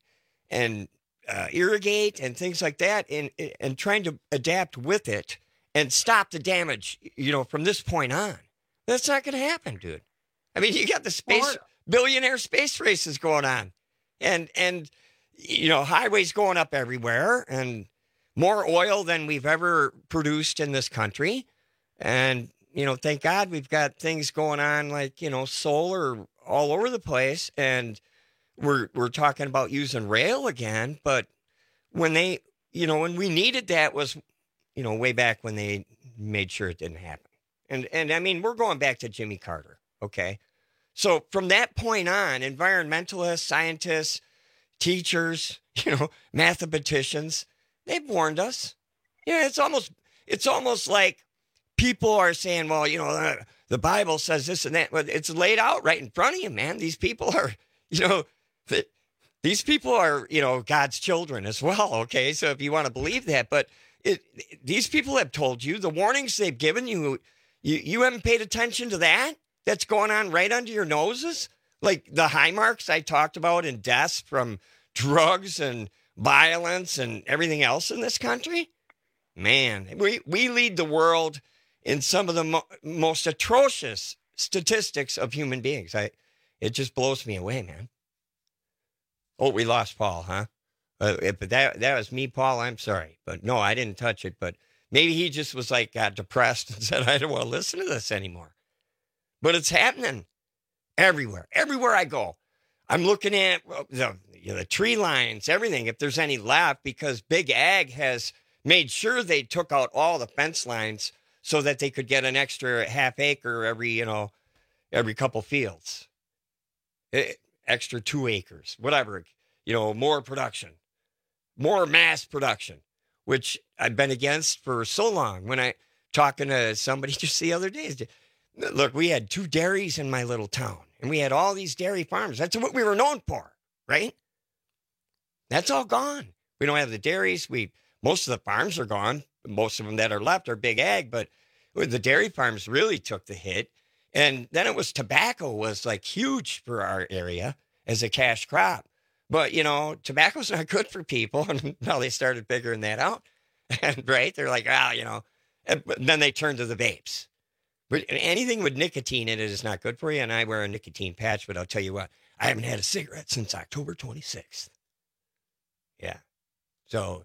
irrigate and things like that, and trying to adapt with it and stop the damage, from this point on, that's not going to happen, dude. I mean, you got the billionaire space races going on, and highways going up everywhere, and more oil than we've ever produced in this country, and thank God we've got things going on like, solar all over the place. And we're talking about using rail again. But when when we needed that was, way back when they made sure it didn't happen. And I mean, we're going back to Jimmy Carter. Okay. So from that point on, environmentalists, scientists, teachers, mathematicians, they've warned us. It's almost like people are saying, well, the Bible says this and that, but it's laid out right in front of you, man. These people are, God's children as well. Okay. So if you want to believe that, but these people have told you the warnings they've given you, you haven't paid attention to that. That's going on right under your noses. Like the high marks I talked about in deaths from drugs and violence and everything else in this country. Man, we lead the world in some of the most atrocious statistics of human beings. It just blows me away, man. Oh, we lost Paul, huh? But that was me, Paul. I'm sorry. But no, I didn't touch it. But maybe he just was got depressed and said, I don't want to listen to this anymore. But it's happening everywhere. Everywhere I go, I'm looking at the tree lines, everything, if there's any left, because Big Ag has made sure they took out all the fence lines so that they could get an extra half acre every couple fields, extra 2 acres, whatever, more production, more mass production, which I've been against for so long. When I talking to somebody just the other day, look, we had 2 dairies in my little town, and we had all these dairy farms. That's what we were known for, right? That's all gone. We don't have the dairies. Most of the farms are gone. Most of them that are left are Big Ag, but the dairy farms really took the hit. And then it was tobacco was huge for our area as a cash crop. But, tobacco's not good for people. And now they started figuring that out. And right, they're like, and then they turned to the vapes. But anything with nicotine in it is not good for you. And I wear a nicotine patch, but I'll tell you what, I haven't had a cigarette since October 26th. Yeah. So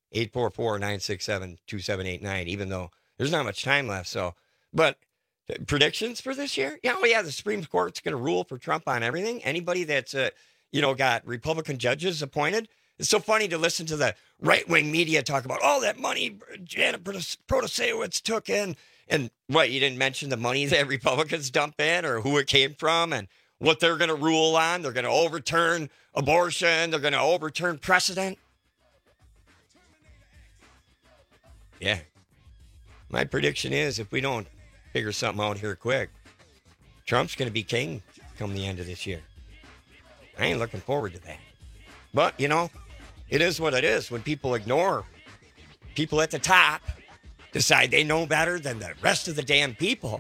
844-967-2789, even though there's not much time left. So, but predictions for this year? Yeah, the Supreme Court's going to rule for Trump on everything. Anybody that's, got Republican judges appointed. It's so funny to listen to the right-wing media talk about, that money Janet Protasewicz took in. And what, you didn't mention the money that Republicans dump in or who it came from and what they're going to rule on. They're going to overturn abortion. They're going to overturn precedent. Yeah. My prediction is if we don't figure something out here quick, Trump's going to be king come the end of this year. I ain't looking forward to that. But, it is what it is when people ignore people at the top, decide they know better than the rest of the damn people.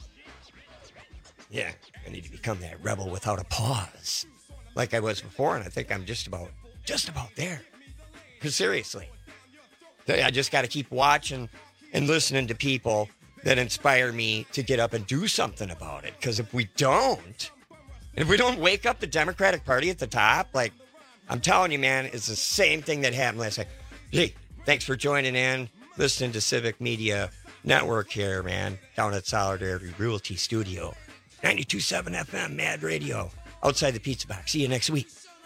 Yeah, I need to become that rebel without a pause, like I was before, and I think I'm just about there. Because seriously, I just got to keep watching and listening to people that inspire me to get up and do something about it. Because if we don't wake up the Democratic Party at the top, I'm telling you, man, it's the same thing that happened last night. Hey, thanks for joining in, listening to Civic Media Network here, man, down at Solidarity Realty Studio. 92.7 FM, Mad Radio, outside the Pizza Box. See you next week.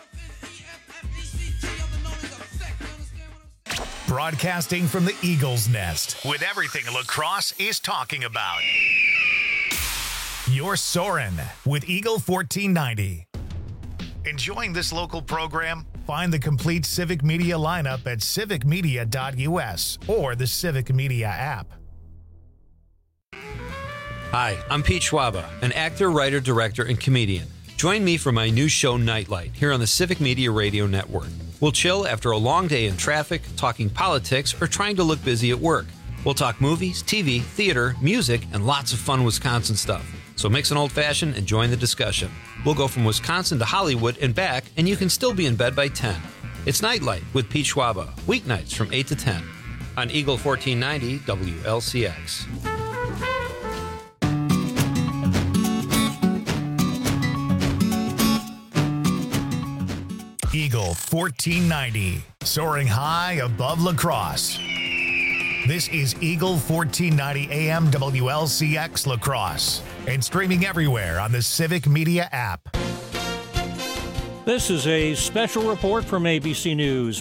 Broadcasting from the Eagle's Nest with everything lacrosse is talking about. You're Soarin' with Eagle 1490. Enjoying this local program? Find the complete Civic Media lineup at civicmedia.us or the Civic Media app. Hi, I'm Pete Schwaba, an actor, writer, director, and comedian. Join me for my new show, Nightlight, here on the Civic Media Radio Network. We'll chill after a long day in traffic, talking politics, or trying to look busy at work. We'll talk movies, TV, theater, music, and lots of fun Wisconsin stuff. So mix an old-fashioned and join the discussion. We'll go from Wisconsin to Hollywood and back, and you can still be in bed by 10. It's Nightlight with Pete Schwaba, weeknights from 8 to 10 on Eagle 1490 WLCX. Eagle 1490, soaring high above La Crosse. This is Eagle 1490 AM WLCX La Crosse and streaming everywhere on the Civic Media app. This is a special report from ABC News.